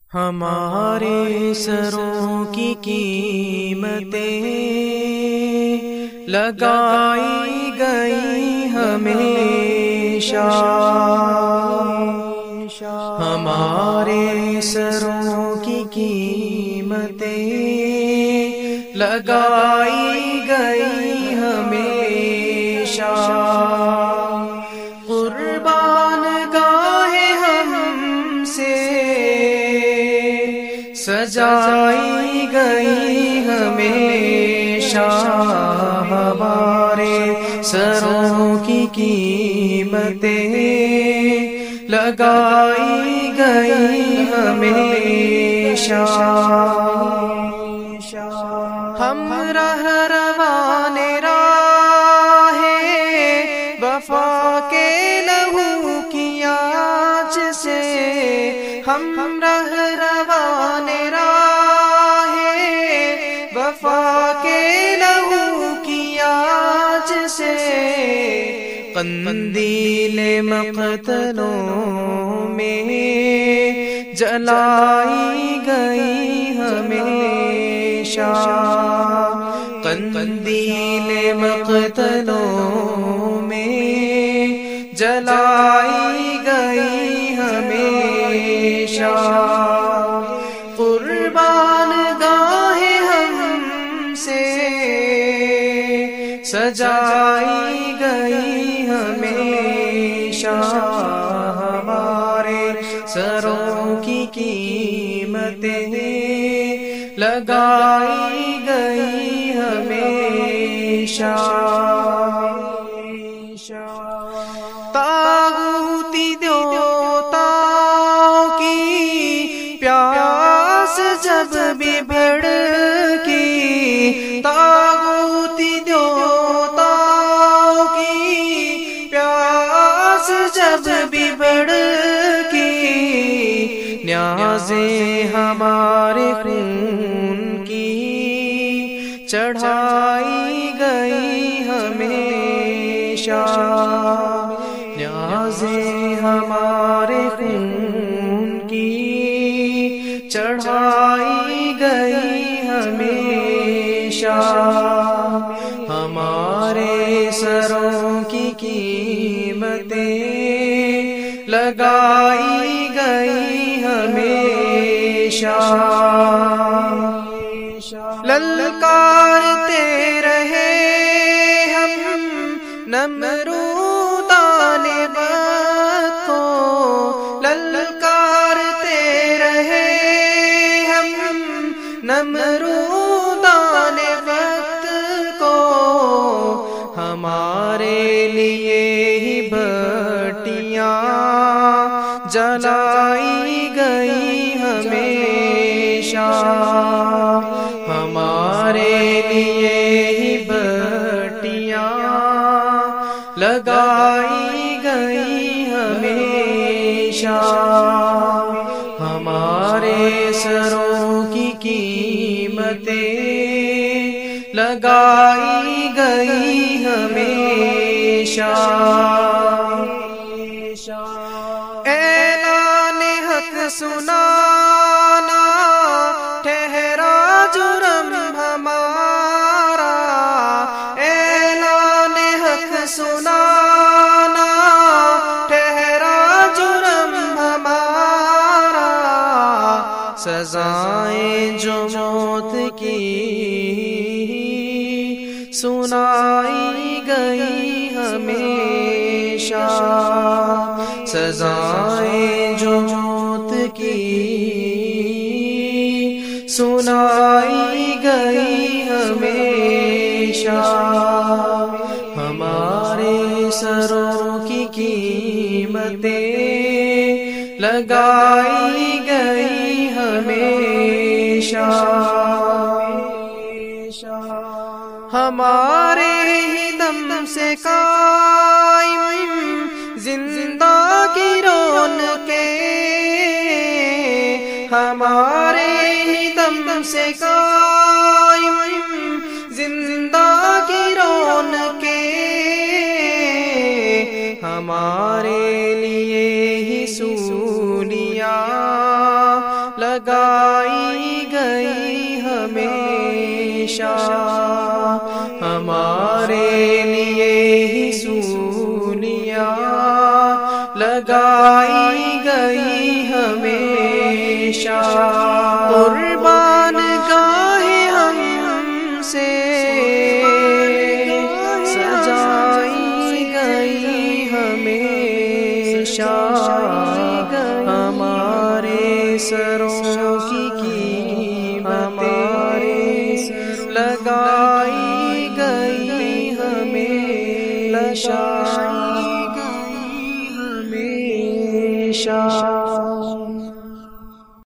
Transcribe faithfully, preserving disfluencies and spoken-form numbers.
ہمارے سروں کی قیمتیں لگائی گئی ہمیشہ، ہمارے سروں کی قیمتیں لگائی گئی ہمیشہ، قربان گاہ ہم سے سجائی گئی ہمیشہ، ہمارے سروں کی قیمتیں لگائی گئی ہمیشہ، ہم رہ روان راہ وفا کے لہو کی آج سے، ہم رہ روان راہ وفا کے لہو کی آج سے، قندیل مقتلوں میں جلائی گئی ہمیشہ، قندیل مقتلوں میں جلائی گئی ہمیشہ، قربان گاہ ہم سے سجائی گئی ہمیشہ، ہمارے سروں کی قیمتیں لگائی گئی ہمیشہ، طاغوتی دیوتاؤں کی پیاس جب بھی بھڑکی، طاغوتی دیوتاؤں کی پیاس جب بھی بھڑکی، نیازیں ہمارے خون کی چڑھائی گئی ہمیشہ، نیازیں ہمارے خون کی چڑھائی گئی ہمیشہ، ہمارے سروں کی قیمتیں لگائی گئی ہمیشہ، للکارتے رہے ہم نمرودان وقت کو، للکارتے رہے ہم نمرودان وقت کو، ہمارے لیے ہی بھٹیاں جلائی گئی ہمیشہ، ہمارے لیے ہی بھٹیاں لگائی گئی ہمیشہ، ہمارے سروں کی قیمتیں لگائی گئی ہمیشہ، اعلان حق سنانا ٹھہرا جرم ہمارا، اعلان حق سنانا ٹھہرا جرم ہمارا، سزائیں جو موت کی سنائی گئی ہمیشہ، سزائیں جو موت کی سنائی گئی ہمیشہ، ہمارے سروں کی قیمتیں لگائی گئی ہمیشہ، ہمارے ہی دم سے قائم زندہ کی رونقیں، ہمارے ہی دم سے قائم زندہ کی رونقیں، ہمارے لیے ہی سولیاں لگائی گئی ہمیشہ، ہمارے لیے ہی سولیاں لگائی گئی ہمیشہ، قربان گاہ ہم سے سجائی گئی ہمیشہ، ہمارے سروں کی قیمتیں لگائی گئی ہمیشہ۔